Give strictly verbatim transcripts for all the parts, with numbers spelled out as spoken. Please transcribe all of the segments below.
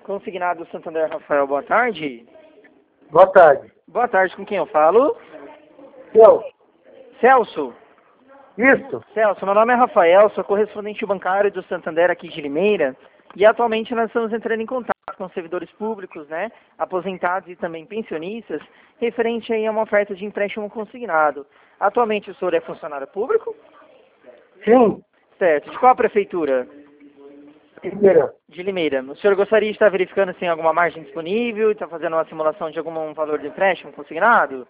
Consignado Santander Rafael, boa tarde. Boa tarde. Boa tarde, com quem eu falo? Eu. Celso. Isso. Celso, meu nome é Rafael, sou correspondente bancário do Santander aqui de Limeira. E atualmente nós estamos entrando em contato com servidores públicos, né, aposentados e também pensionistas, referente aí a uma oferta de empréstimo consignado. Atualmente o senhor é funcionário público? Sim. Certo. De qual prefeitura? Primeira. De Limeira. O senhor gostaria de estar verificando se tem alguma margem disponível, está fazendo uma simulação de algum valor de empréstimo consignado?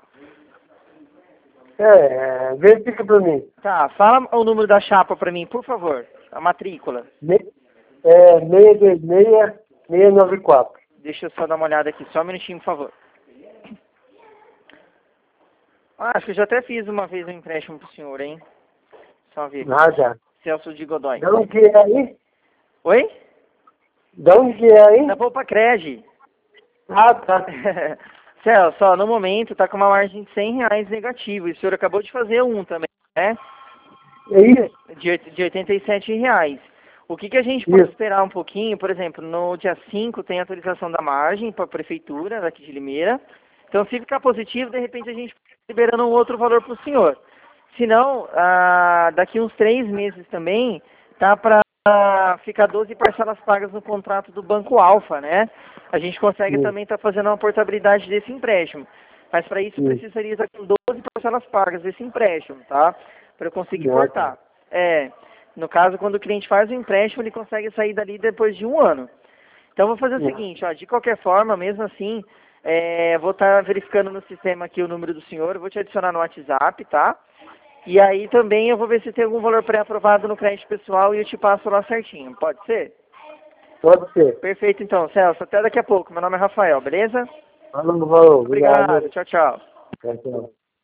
É, verifica pra mim. Tá, fala o número da chapa para mim, por favor. A matrícula. Me, é, seis dois seis, seis nove quatro. Deixa eu só dar uma olhada aqui, só um minutinho, por favor. Ah, acho que eu já até fiz uma vez um empréstimo pro senhor, hein? Só ver aqui. Ah, já. Celso de Godoy. Da onde que é aí? Oi? Da onde que é aí? Da Poupa Crege. Ah, tá. Celso, ó, no momento tá com uma margem de cem reais negativo. E o senhor acabou de fazer um também, né? É isso? De, oit- de oitenta e sete reais. O que, que a gente pode Isso. esperar um pouquinho? Por exemplo, no dia cinco tem atualização da margem para a prefeitura daqui de Limeira. Então, se ficar positivo, de repente a gente está liberando um outro valor para o senhor. Se não, ah, daqui uns três meses também, tá para ficar doze parcelas pagas no contrato do Banco Alfa, né? A gente consegue Sim. também estar fazendo uma portabilidade desse empréstimo. Mas para isso Sim. precisaria estar com doze parcelas pagas desse empréstimo, tá? Para eu conseguir Ah, portar. É, no caso, quando o cliente faz o empréstimo, ele consegue sair dali depois de um ano. Então, vou fazer o Sim. seguinte, ó, de qualquer forma, mesmo assim, é, vou estar verificando no sistema aqui o número do senhor, eu vou te adicionar no WhatsApp, tá? E aí também eu vou ver se tem algum valor pré-aprovado no crédito pessoal e eu te passo lá certinho, pode ser? Pode ser. Perfeito então, Celso, até daqui a pouco. Meu nome é Rafael, beleza? Falando, falou. Obrigado, Obrigado. tchau, tchau. Tchau, tchau.